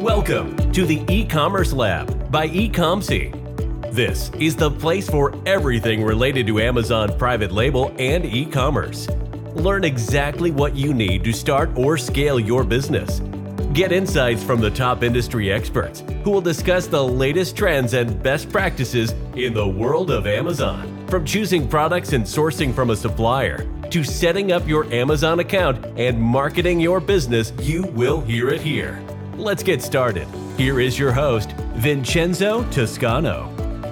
Welcome to the E-Commerce Lab by Ecomcy. This is the place for everything related to Amazon private label and e-commerce. Learn exactly what you need to start or scale your business. Get insights from the top industry experts who will discuss the latest trends and best practices in the world of Amazon. From choosing products and sourcing from a supplier to setting up your Amazon account and marketing your business, you will hear it here. Let's get started. Here is your host, Vincenzo Toscano.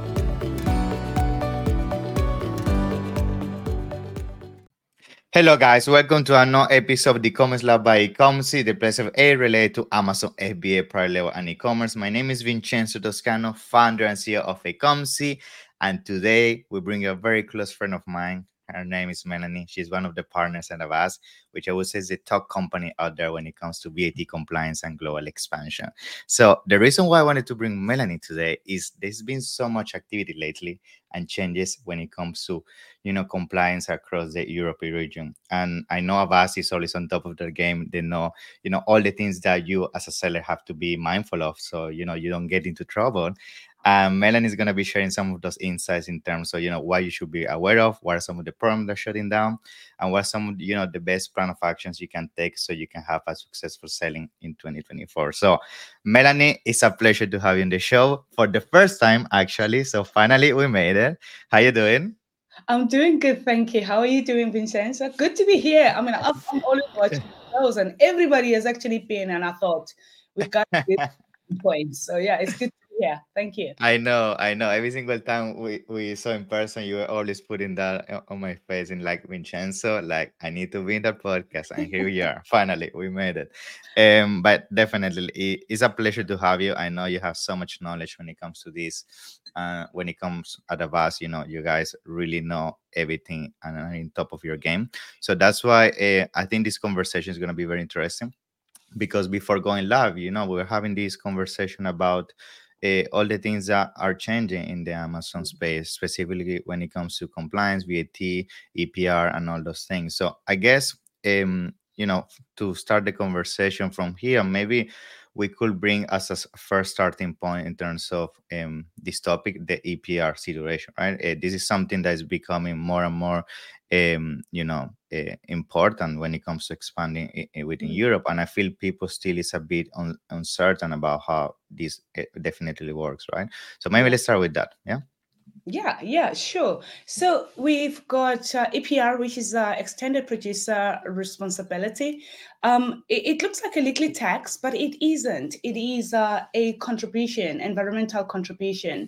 Hello guys, welcome to another episode of the E-Commerce Lab by Ecomcy, the place of A related to Amazon FBA, private label, and e-commerce. My name is Vincenzo Toscano, founder and CEO of Ecomcy, and today we bring a very close friend of mine. Her name is Melanie. She's one of the partners at Avast, which I would say is the top company out there when it comes to VAT compliance and global expansion. So the reason why I wanted to bring Melanie today is there's been so much activity lately and changes when it comes to, compliance across the European region. And I know Avast is always on top of their game. They know, all the things that you as a seller have to be mindful of. So, you don't get into trouble. Melanie is going to be sharing some of those insights in terms of, what you should be aware of, what are some of the problems they're shutting down, and what are some of, the best plan of actions you can take so you can have a successful selling in 2024. So, Melanie, it's a pleasure to have you on the show for the first time, actually. So finally, we made it. How you doing? I'm doing good, thank you. How are you doing, Vincenzo? Good to be here. I mean, I'm always watching shows, and everybody has actually been, and I thought we've got this point. So yeah, it's good. Yeah, thank you. I know. Every single time we saw in person, you were always putting that on my face and like, Vincenzo, like, I need to be in that podcast. And here we are. Finally, we made it. But definitely, it's a pleasure to have you. I know you have so much knowledge when it comes to this. When it comes at Avast, you guys really know everything and are in top of your game. So that's why I think this conversation is going to be very interesting. Because before going live, we're having this conversation about all the things that are changing in the Amazon space, specifically when it comes to compliance, VAT, EPR, and all those things. So I guess, to start the conversation from here, maybe we could bring as a first starting point in terms of this topic, the EPR situation, right? This is something that is becoming more and more, important when it comes to expanding within Europe. And I feel people still is a bit uncertain about how this definitely works, right? So maybe let's start with that, yeah? Yeah, sure. So we've got EPR, which is Extended Producer Responsibility. It looks like a little tax, but it isn't. It is a contribution, environmental contribution.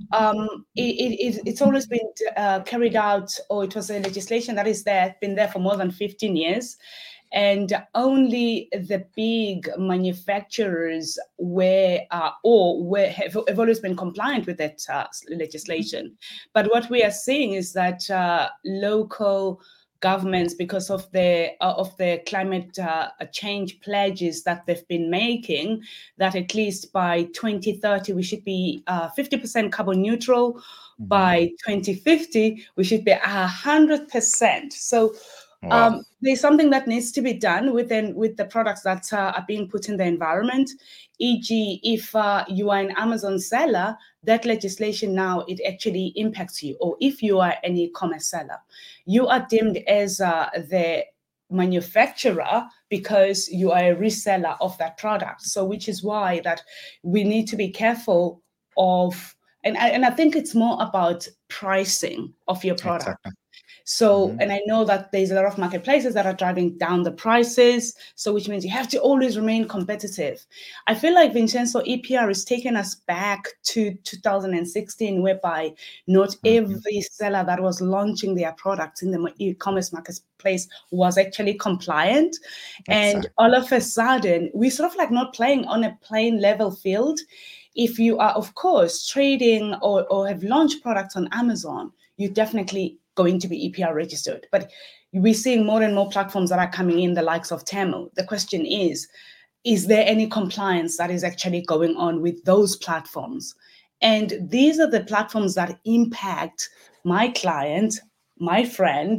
It's always been carried out, or it was a legislation that is there, been there for more than 15 years. And only the big manufacturers have always been compliant with that legislation. But what we are seeing is that local governments, because of the climate change pledges that they've been making, that at least by 2030 we should be 50% carbon neutral. Mm-hmm. By 2050 we should be 100%. So. Wow. There's something that needs to be done with the products that are being put in the environment. E.g., if you are an Amazon seller, that legislation now, it actually impacts you. Or if you are an e-commerce seller, you are deemed as the manufacturer because you are a reseller of that product. So which is why that we need to be careful of, and I think it's more about pricing of your product. Exactly. So, and I know that there's a lot of marketplaces that are driving down the prices. So, which means you have to always remain competitive. I feel like Vincenzo, EPR is taking us back to 2016, whereby not every seller that was launching their products in the e-commerce marketplace was actually compliant. Exactly. And all of a sudden, we sort of like not playing on a plain level field. If you are, of course, trading or have launched products on Amazon, you definitely going to be EPR registered. But we're seeing more and more platforms that are coming in, the likes of Temu. The question is there any compliance that is actually going on with those platforms? And these are the platforms that impact my client, my friend,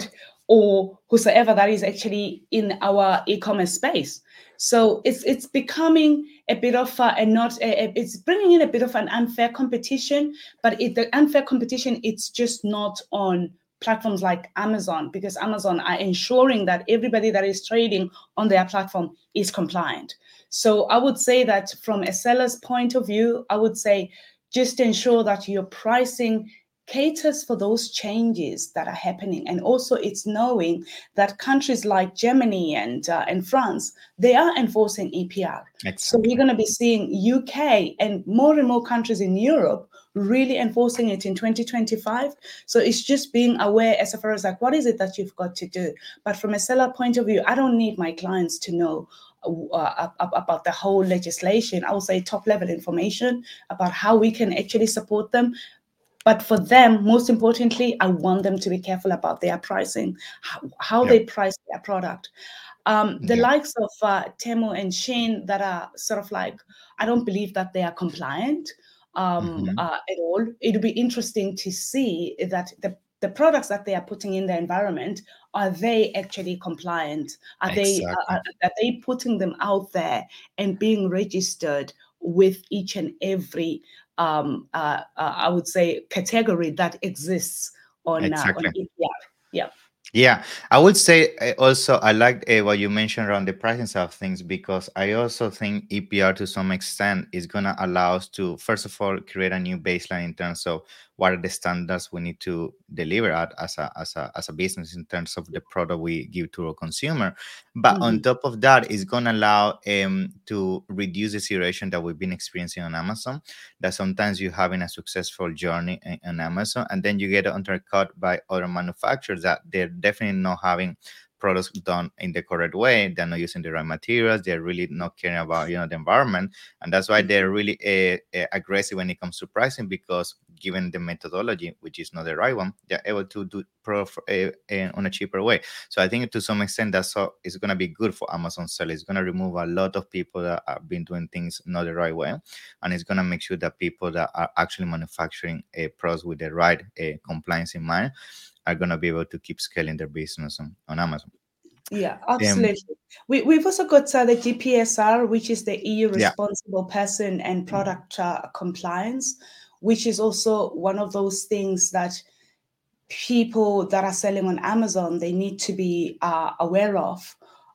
or whosoever that is actually in our e-commerce space. So it's becoming a bit of it's bringing in a bit of an unfair competition, but the unfair competition, it's just not on platforms like Amazon, because Amazon are ensuring that everybody that is trading on their platform is compliant. So I would say that from a seller's point of view, I would say just ensure that your pricing caters for those changes that are happening. And also it's knowing that countries like Germany and France, they are enforcing EPR. Exactly. So we're going to be seeing UK and more countries in Europe really enforcing it in 2025. So it's just being aware as far as like, what is it that you've got to do? But from a seller point of view, I don't need my clients to know about the whole legislation. I will say top level information about how we can actually support them. But for them, most importantly, I want them to be careful about their pricing, how they price their product. The likes of Temu and Shein that are sort of like, I don't believe that they are compliant at all. It'll be interesting to see that the products that they are putting in the environment, are they actually compliant? Are they putting them out there and being registered with each and every I would say category that exists on EPR? Yeah, I would say also I like what you mentioned around the pricing side of things, because I also think EPR to some extent is going to allow us to, first of all, create a new baseline in terms of what are the standards we need to deliver at as a business in terms of the product we give to our consumer. But on top of that, it's going to allow to reduce the situation that we've been experiencing on Amazon, that sometimes you're having a successful journey on Amazon and then you get undercut by other manufacturers that they're definitely not having products done in the correct way. They're not using the right materials. They're really not caring about the environment, and that's why they're really aggressive when it comes to pricing, because given the methodology, which is not the right one, they're able to do on a cheaper way. So I think to some extent that's it's going to be good for Amazon sellers. It's going to remove a lot of people that have been doing things not the right way, and it's going to make sure that people that are actually manufacturing products with the right compliance in mind are going to be able to keep scaling their business on Amazon. Yeah, absolutely. We've also got the GPSR, which is the EU Responsible Person and Product Compliance, which is also one of those things that people that are selling on Amazon, they need to be aware of.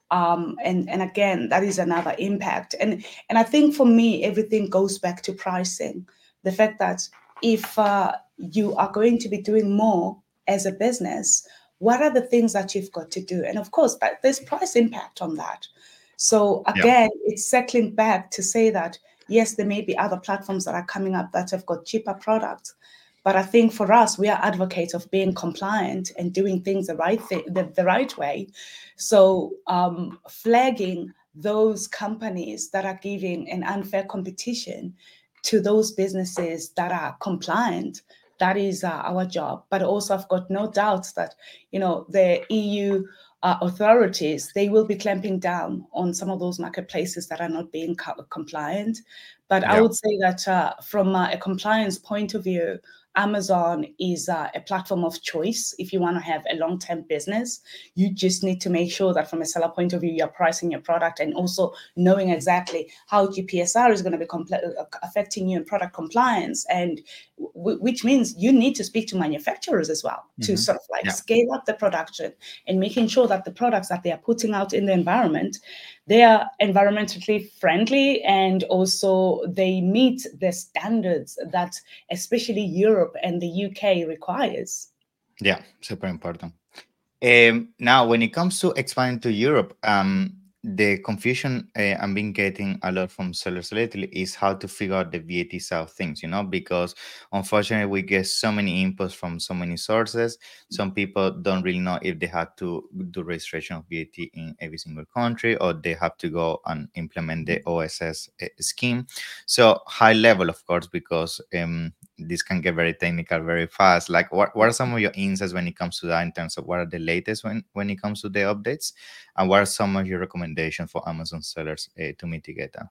And again, that is another impact. And I think for me, everything goes back to pricing. The fact that if you are going to be doing more as a business, what are the things that you've got to do? And of course, there's price impact on that. So again, it's circling back to say that, yes, there may be other platforms that are coming up that have got cheaper products. But I think for us, we are advocates of being compliant and doing things the right way. So flagging those companies that are giving an unfair competition to those businesses that are compliant, that is our job. But also, I've got no doubts that, the EU authorities, they will be clamping down on some of those marketplaces that are not being compliant. But I would say that from a compliance point of view, Amazon is a platform of choice. If you want to have a long-term business, you just need to make sure that from a seller point of view, you're pricing your product and also knowing exactly how GPSR is going to be affecting you in product compliance, and which means you need to speak to manufacturers as well to sort of scale up the production and making sure that the products that they are putting out in the environment, they are environmentally friendly and also they meet the standards that especially Europe and the UK requires. Yeah, super important. Now, when it comes to expanding to Europe, the confusion I've been getting a lot from sellers lately is how to figure out the VAT side of things, because unfortunately we get so many inputs from so many sources. Some people don't really know if they have to do registration of VAT in every single country, or they have to go and implement the OSS scheme. So high level, of course, because this can get very technical very fast. Like what are some of your insights when it comes to that in terms of what are the latest when it comes to the updates, and what are some of your recommendations for Amazon sellers to mitigate that?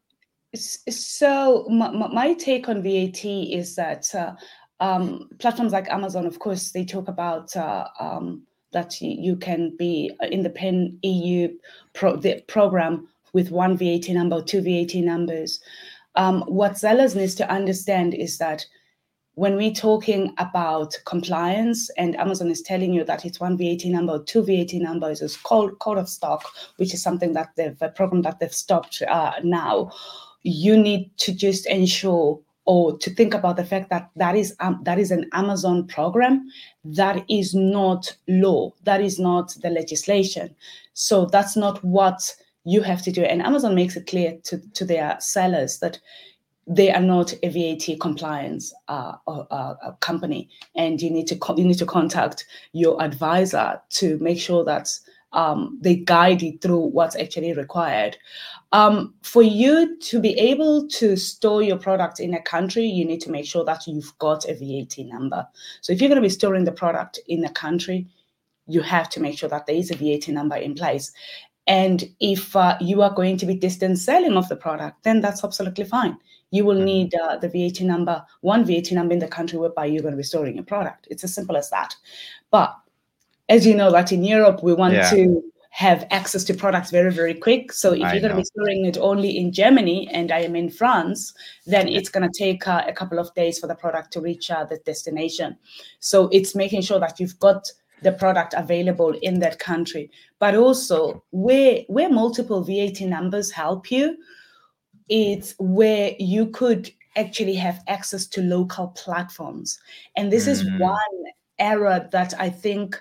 So my take on VAT is that platforms like Amazon, of course, they talk about that you can be in the PEN EU program with one VAT number or two VAT numbers. What sellers needs to understand is that when we're talking about compliance and Amazon is telling you that it's one VAT number or two VAT numbers, it's called code of stock, which is something that a program that they've stopped now, you need to just ensure or to think about the fact that that is an Amazon program. That is not law. That is not the legislation. So that's not what you have to do. And Amazon makes it clear to their sellers that they are not a VAT compliance company, and you need to contact your advisor to make sure that they guide you through what's actually required. For you to be able to store your product in a country, you need to make sure that you've got a VAT number. So if you're going to be storing the product in a country, you have to make sure that there is a VAT number in place. And if you are going to be distance selling of the product, then that's absolutely fine. You will need the VAT number, one VAT number in the country whereby you're going to be storing your product. It's as simple as that. But as you know, that in Europe, we want to have access to products very, very quick. So if you're going to be storing it only in Germany and I am in France, then it's going to take a couple of days for the product to reach the destination. So it's making sure that you've got the product available in that country. But also where multiple VAT numbers help you, it's where you could actually have access to local platforms. And this is one area that I think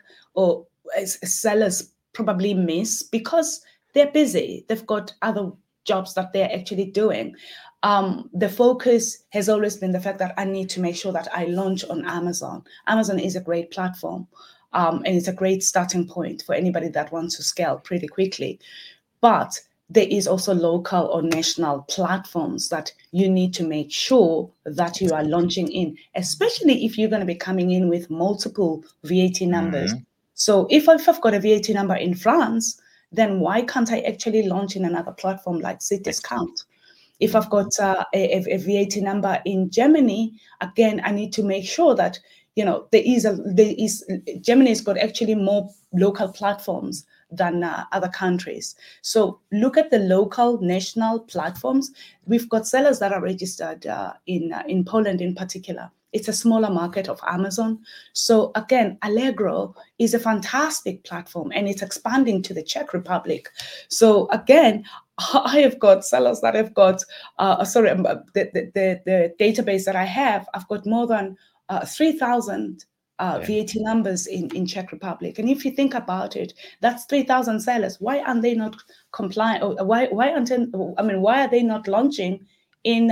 sellers probably miss because they're busy. They've got other jobs that they're actually doing. The focus has always been the fact that I need to make sure that I launch on Amazon. Amazon is a great platform. And it's a great starting point for anybody that wants to scale pretty quickly. But there is also local or national platforms that you need to make sure that you are launching in, especially if you're going to be coming in with multiple VAT numbers. So if I've got a VAT number in France, then why can't I actually launch in another platform like Cdiscount? If I've got a VAT number in Germany, again, I need to make sure that Germany's got actually more local platforms than other countries. So look at the local national platforms. We've got sellers that are registered in Poland in particular. It's a smaller market of Amazon. So again, Allegro is a fantastic platform and it's expanding to the Czech Republic. So again, I have got sellers that have got, the database that I have, I've got more than 3,000 VAT numbers in Czech Republic. And if you think about it, that's 3,000 sellers. Why aren't they not compliant? Or why are they not launching in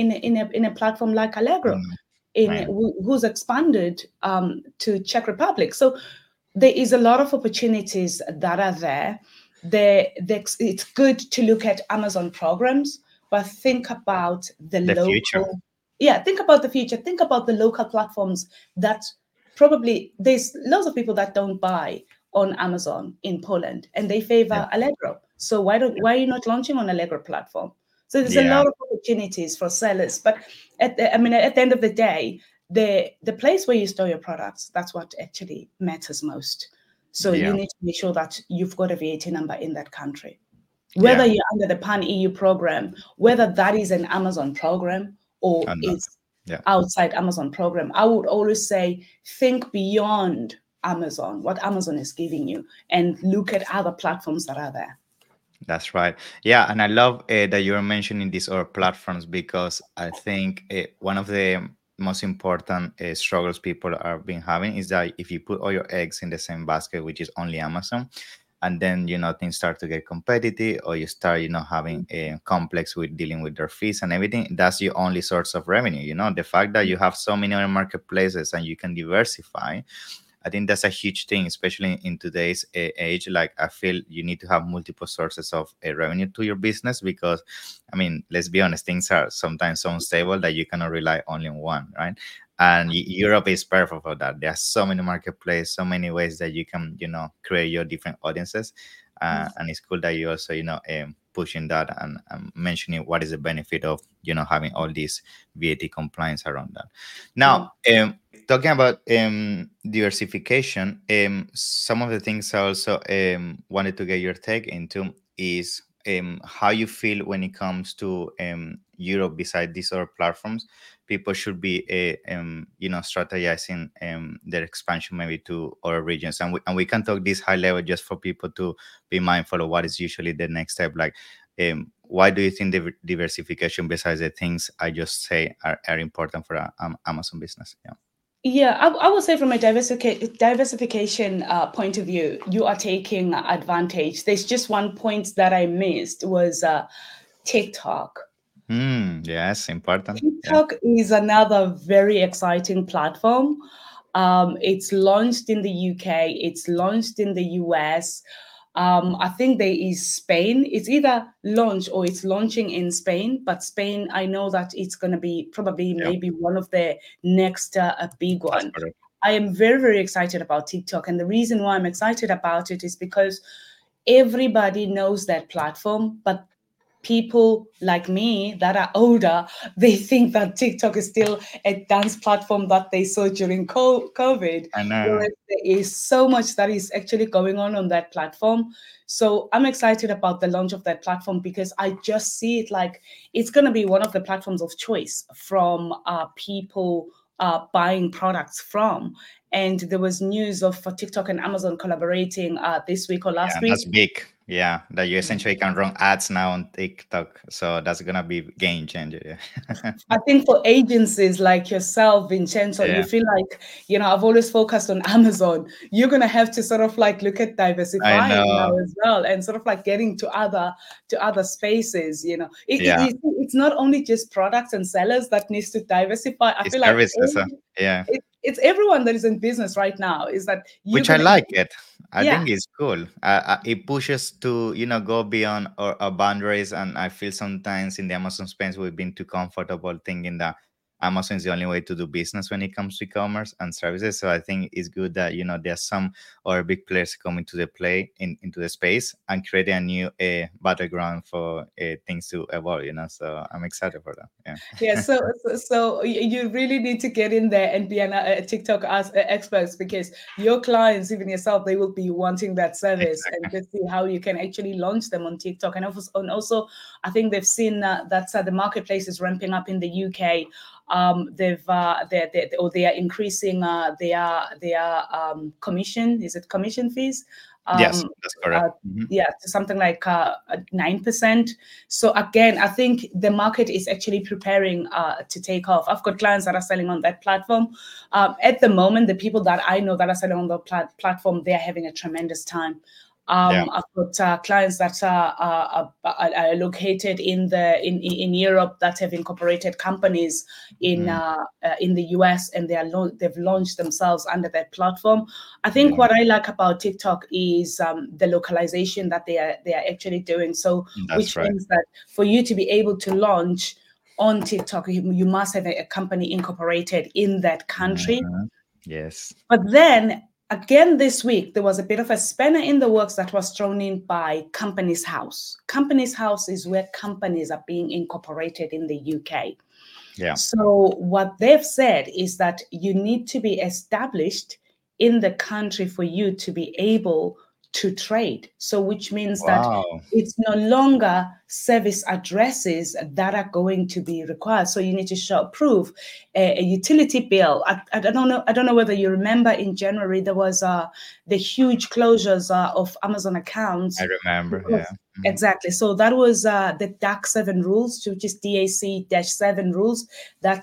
a platform like Allegro, who's expanded to Czech Republic? So there is a lot of opportunities that are there. It's good to look at Amazon programs, but think about the local future. Yeah, think about the future. Think about the local platforms that probably there's lots of people that don't buy on Amazon in Poland and they favor Allegro. So why are you not launching on Allegro platform? So there's a lot of opportunities for sellers. But at the end of the day, the place where you store your products, that's what actually matters most. So you need to make sure that you've got a VAT number in that country. Whether you're under the PAN EU program, whether that is an Amazon program or it's outside Amazon program, I would always say think beyond Amazon, what Amazon is giving you, and look at other platforms that are there. That's right. Yeah, and I love that you're mentioning these other platforms because I think one of the most important struggles people are been having is that if you put all your eggs in the same basket, which is only Amazon, and then things start to get competitive, or you start having a complex with dealing with their fees and everything, that's your only source of revenue. The fact that you have so many other marketplaces and you can diversify, I think that's a huge thing, especially in today's age. Like, I feel you need to have multiple sources of revenue to your business because, let's be honest, things are sometimes so unstable that you cannot rely only on one, right? And Europe is perfect for that. There are so many marketplaces, so many ways that you can, create your different audiences. And it's cool that you also, pushing that and mentioning what is the benefit of, having all these VAT compliance around that. Now, talking about diversification, some of the things I also wanted to get your take into is how you feel when it comes to Europe. Beside these other platforms, people should be strategizing their expansion maybe to other regions, and we can talk this high level just for people to be mindful of what is usually the next step. Like, why do you think the diversification, besides the things I just say, are important for Amazon business? Yeah. Yeah, I would say from a diversification point of view, you are taking advantage. There's just one point that I missed was TikTok. Yes, important. TikTok is another very exciting platform. It's launched in the UK. It's launched in the US. I think there is Spain. It's either launched or it's launching in Spain. But Spain, I know that it's going to be probably maybe one of the next big one. I am very, very excited about TikTok. And the reason why I'm excited about it is because everybody knows that platform, but people like me that are older, they think that TikTok is still a dance platform that they saw during COVID. I know. Whereas there is so much that is actually going on that platform. So I'm excited about the launch of that platform because I just see it like it's going to be one of the platforms of choice from people buying products from. And there was news of TikTok and Amazon collaborating this week or last week. That's big. Yeah, that you essentially can run ads now on TikTok. So that's going to be game changer. Yeah. I think for agencies like yourself, Vincenzo, you feel like, I've always focused on Amazon. You're going to have to sort of like look at diversifying now as well and sort of like getting to other spaces, It's not only just products and sellers that needs to diversify. I feel services, like it's everyone that is in business right now is that which I like it. I think it's cool. It pushes to go beyond our boundaries, and I feel sometimes in the Amazon space we've been too comfortable thinking that Amazon is the only way to do business when it comes to e-commerce and services. So I think it's good that there's some other big players coming to the play into the space and creating a new battleground for things to evolve. So I'm excited for that. Yeah. So you really need to get in there and be a TikTok experts, because your clients, even yourself, they will be wanting that service. Exactly. And let's see how you can actually launch them on TikTok. And also I think they've seen that the marketplace is ramping up in the UK. They are increasing their commission. Is it commission fees? Yes, that's correct. Yeah, to something like 9%. So again, I think the market is actually preparing to take off. I've got clients that are selling on that platform. At the moment, the people that I know that are selling on the platform, they're having a tremendous time. I've got clients that are located in Europe that have incorporated companies in the US, and they've launched themselves under that platform. I think what I like about TikTok is the localization that they are actually doing. So means that for you to be able to launch on TikTok, you must have a company incorporated in that country. Yes. But then again, this week, there was a bit of a spanner in the works that was thrown in by Companies House. Companies House is where companies are being incorporated in the UK. Yeah. So what they've said is that you need to be established in the country for you to be able to trade. So which means that it's no longer service addresses that are going to be required. So you need to prove a utility bill. I don't know whether you remember in January there was the huge closures of Amazon accounts. I remember. Exactly. So that was the DAC 7 rules, which is DAC-7 rules that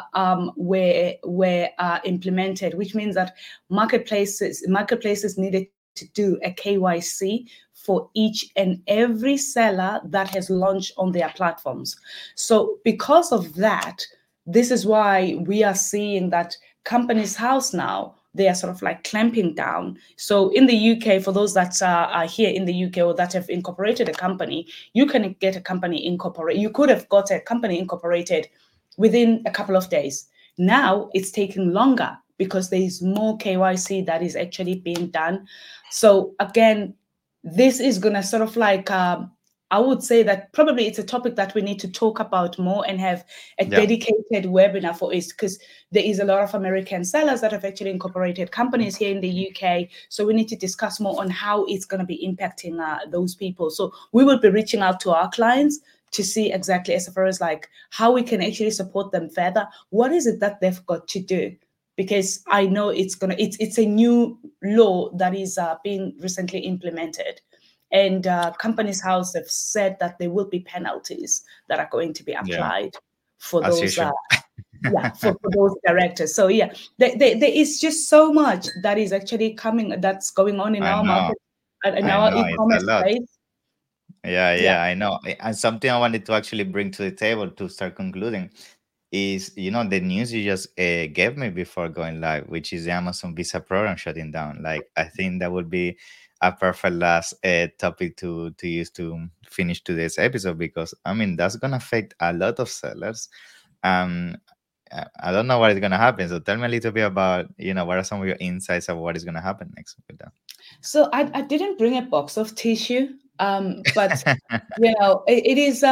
were implemented, which means that marketplaces needed to do a KYC for each and every seller that has launched on their platforms. So because of that, this is why we are seeing that Companies House now, they are sort of like clamping down. So in the UK, for those that are here in the UK or that have incorporated a company, you can get a company incorporated. You could have got a company incorporated within a couple of days. Now it's taking longer because there is more KYC that is actually being done. So again, this is going to sort of like I would say that probably it's a topic that we need to talk about more and have a dedicated webinar for it, because there is a lot of American sellers that have actually incorporated companies here in the UK. So we need to discuss more on how it's going to be impacting those people. So we will be reaching out to our clients to see exactly as far as like how we can actually support them further. What is it that they've got to do? Because I know it's a new law that is being recently implemented. And Companies House have said that there will be penalties that are going to be applied for those for those directors. So there is just so much that is actually that's going on in our market, in our e-commerce space. I know. And something I wanted to actually bring to the table to start concluding is, the news you just gave me before going live, which is the Amazon Visa program shutting down. Like, I think that would be a perfect last topic to use to finish today's episode, because I mean that's gonna affect a lot of sellers. I don't know what is gonna happen. So tell me a little bit about what are some of your insights of what is gonna happen next with that. So I didn't bring a box of tissue, but it is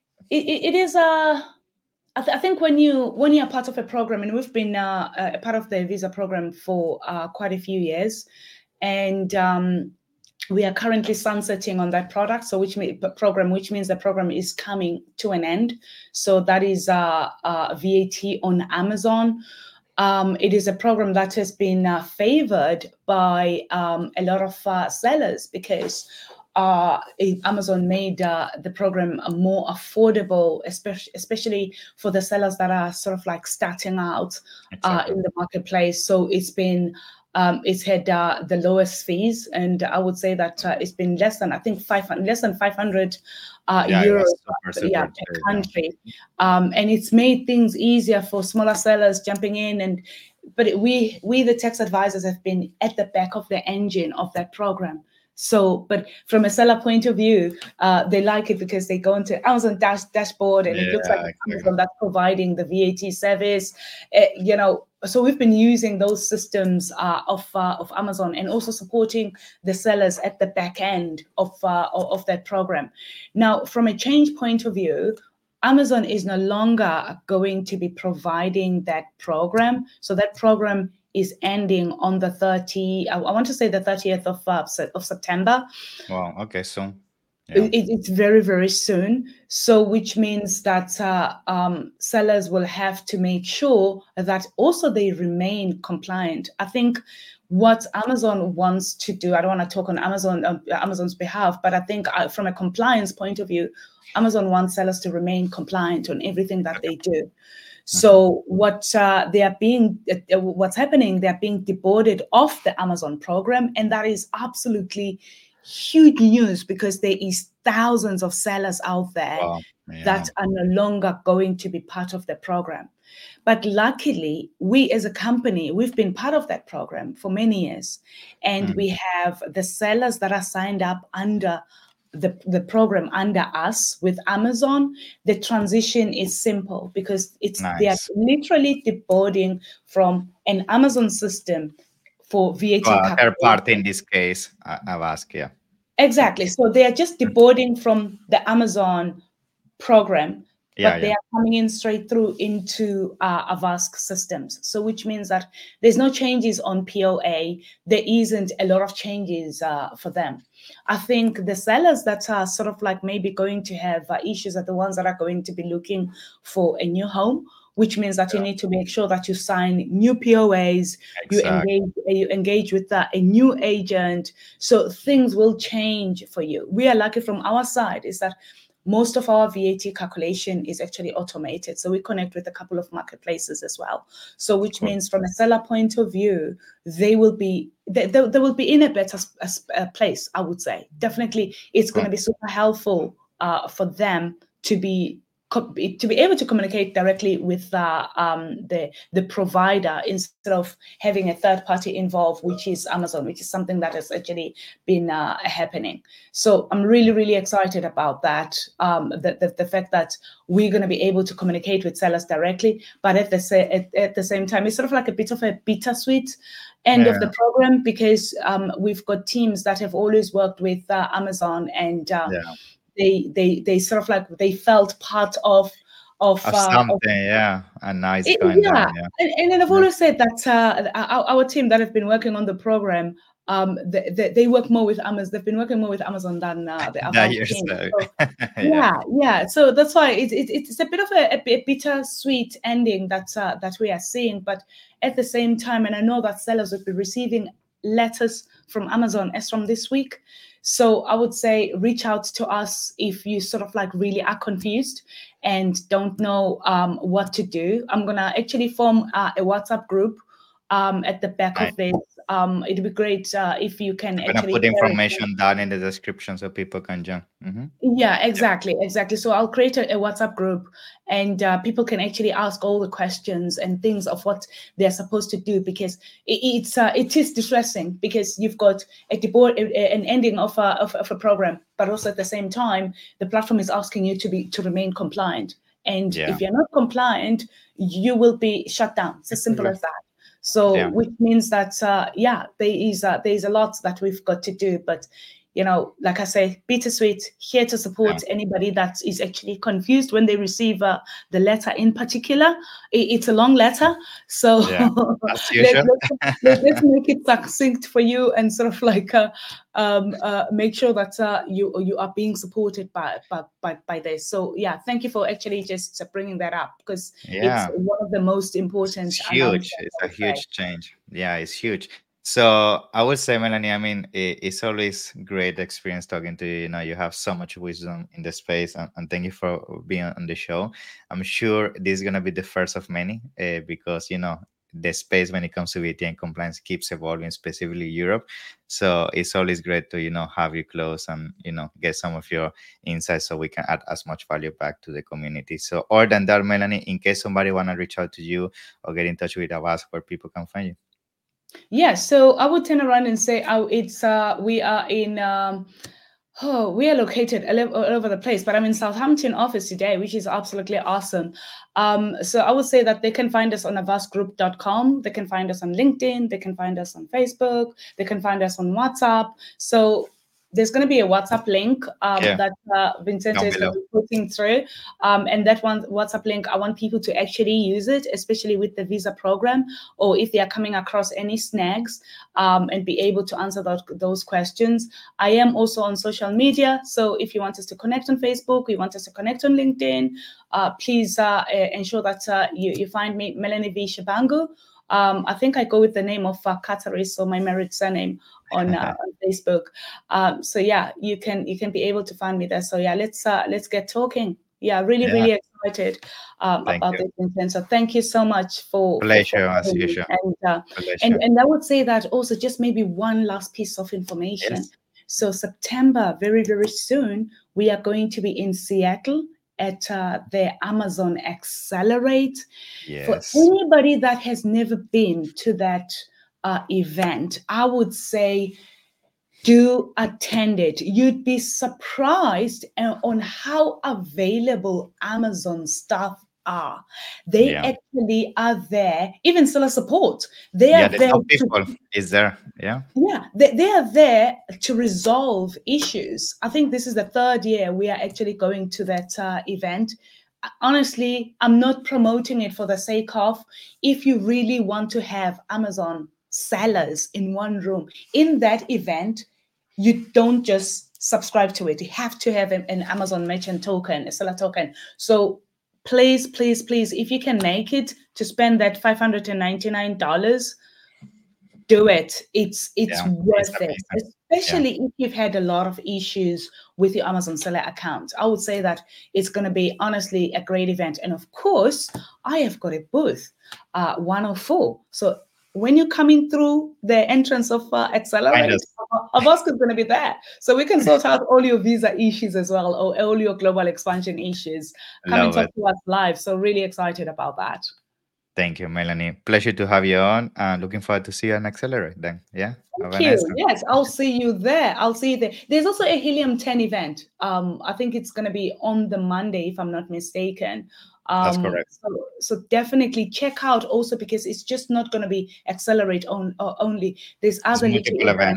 I think when you're part of a program, and we've been a part of the visa program for quite a few years, and we are currently sunsetting on that product. So which means the program is coming to an end. So that is VAT on Amazon. It is a program that has been favored by a lot of sellers, because Amazon made the program more affordable, especially for the sellers that are sort of like starting out in the marketplace. So it's been it's had the lowest fees, and I would say that it's been less than 500 euros per country, and it's made things easier for smaller sellers jumping in. But we the tax advisors have been at the back of the engine of that program. So, but from a seller point of view, they like it because they go into Amazon dashboard, and it looks like Amazon that's providing the VAT service. So we've been using those systems of Amazon, and also supporting the sellers at the back end of that program. Now, from a change point of view, Amazon is no longer going to be providing that program. So that program is ending on the 30th of September. Wow. Okay. So it's very, very soon. So which means that sellers will have to make sure that also they remain compliant. I think what Amazon wants to do, I don't want to talk on Amazon's behalf, but I think from a compliance point of view, Amazon wants sellers to remain compliant on everything that they do. So what's happening, they're being deboarded off the Amazon program, and that is absolutely huge news, because there is thousands of sellers out there that are no longer going to be part of the program. But luckily, we as a company, we've been part of that program for many years, and we have the sellers that are signed up under the program under us with Amazon. The transition is simple, because they are literally deboarding from an Amazon system for VAT. Third party in this case, Avast, Exactly. So they are just deboarding from the Amazon program, but they are coming in straight through into Avast systems. So which means that there's no changes on POA. There isn't a lot of changes for them. I think the sellers that are sort of like maybe going to have issues are the ones that are going to be looking for a new home, which means that you need to make sure that you sign new POAs, you engage with a new agent. So things will change for you. We are lucky from our side is that most of our VAT calculation is actually automated. So we connect with a couple of marketplaces as well. So which means from a seller point of view, they will be in a better place, I would say. Definitely, it's going to be super helpful for them to be able to communicate directly with the provider, instead of having a third party involved, which is Amazon, which is something that has actually been happening. So I'm really, really excited about that. The fact that we're going to be able to communicate with sellers directly, but at the same time, it's sort of like a bit of a bittersweet end of the program, because we've got teams that have always worked with Amazon, and they sort of like they felt part of something, yeah, and now it's going yeah. down. Yeah, And then I've always said that our team that have been working on the program, they work more with Amazon. They've been working more with Amazon than the other team. So, yeah. So that's why it's a bit of a bittersweet ending that we are seeing. But at the same time, and I know that sellers will be receiving letters from Amazon as from this week. So I would say reach out to us if you sort of like really are confused and don't know what to do. I'm gonna actually form a WhatsApp group at the back of this. It'd be great if you can actually put information down in the description so people can join. Yeah, exactly. So I'll create a WhatsApp group, and people can actually ask all the questions and things of what they're supposed to do, because it is distressing, because you've got an ending of a program, but also at the same time the platform is asking you to remain compliant, and if you're not compliant, you will be shut down. It's as simple as that. So which means that there is a lot that we've got to do, but like I say, bittersweet, here to support anybody that is actually confused when they receive the letter in particular. It's a long letter, so let's make it succinct for you and sort of like make sure that you are being supported by this. So thank you for actually just bringing that up, because it's one of the most important. It's huge. It's a huge change. Yeah, it's huge. So I would say, Melanie, I mean, it's always great experience talking to you. You have so much wisdom in the space, and thank you for being on the show. I'm sure this is going to be the first of many, because, the space when it comes to VT and compliance keeps evolving, specifically Europe. So it's always great to, have you close and, get some of your insights so we can add as much value back to the community. So other than that, Melanie, in case somebody want to reach out to you or get in touch with us, where people can find you. Yeah, so I would turn around and say, we are in, we are located all over the place, but I'm in Southampton office today, which is absolutely awesome. So I would say that they can find us on avastgroup.com. They can find us on LinkedIn. They can find us on Facebook. They can find us on WhatsApp. So there's going to be a WhatsApp link that Vincent is putting through. And that one WhatsApp link, I want people to actually use it, especially with the visa program, or if they are coming across any snags, and be able to answer those questions. I am also on social media. So if you want us to connect on Facebook, you want us to connect on LinkedIn, please ensure that you find me, Melanie V. Shabangu. I think I go with the name of Kataris, so my married surname on Facebook. So you can be able to find me there. So let's get talking. Really excited about this intent. So thank you so much for pleasure as usual. And I would say that also, just maybe one last piece of information. Yes. So September, very, very soon, we are going to be in Seattle at the Amazon Accelerate. Yes. For anybody that has never been to that event, I would say do attend it. You'd be surprised on how available Amazon staff are. They actually are there, even seller support. They are there. People is there. They are there to resolve issues. I think this is the third year we are actually going to that event. Honestly, I'm not promoting it for the sake of, if you really want to have Amazon sellers in one room in that event, you don't just subscribe to it. You have to have an Amazon merchant token, a seller token. So please, if you can make it to spend that $599, do it. It's worth it, especially if you've had a lot of issues with your Amazon seller account. I would say that it's going to be honestly a great event. And of course, I have got a booth, 104. So when you're coming through the entrance of Accelerate, Avast is going to be there. So we can sort out all your visa issues as well, or all your global expansion issues. Come and talk to us live. So really excited about that. Thank you, Melanie. Pleasure to have you on. Looking forward to see you on Accelerate then. Yeah. Thank you. Yes, I'll see you there. There's also a Helium 10 event. I think it's going to be on the Monday, if I'm not mistaken. That's correct. So definitely check out also, because it's just not going to be Accelerate only. There's other multiple events.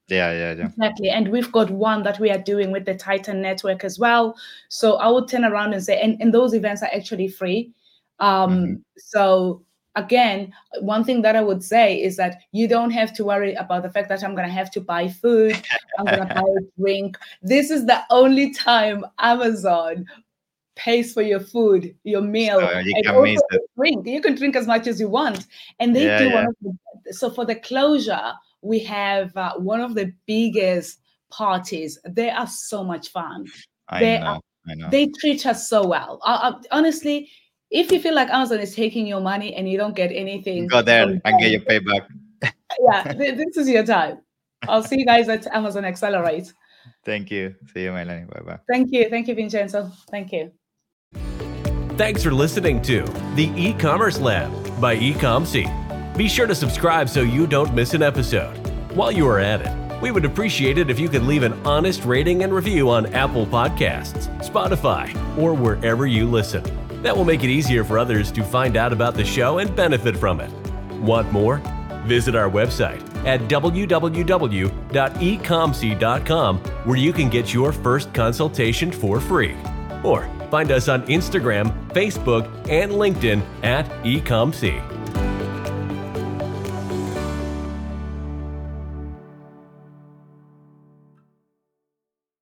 Yeah. Exactly. And we've got one that we are doing with the Titan Network as well. So I would turn around and say, and those events are actually free. So again, one thing that I would say is that you don't have to worry about the fact that I'm going to have to buy food, I'm going to buy a drink. This is the only time Amazon pays for your food, your meal, So you and can also miss it. drink. You can drink as much as you want. And they do one of the, so for the closure, we have one of the biggest parties. They are so much fun. I know. They treat us so well. Honestly, if you feel like Amazon is taking your money and you don't get anything, Go there and get your payback. Yeah, this is your time. I'll see you guys at Amazon Accelerate. Thank you. See you, Melanie. Bye-bye. Thank you, Vincenzo. Thank you. Thanks for listening to the E-Commerce Lab by Ecomcy. Be sure to subscribe so you don't miss an episode. While you are at it, we would appreciate it if you could leave an honest rating and review on Apple Podcasts, Spotify, or wherever you listen. That will make it easier for others to find out about the show and benefit from it. Want more? Visit our website at www.ecomcy.com, where you can get your first consultation for free. Or find us on Instagram, Facebook, and LinkedIn at Ecomcy.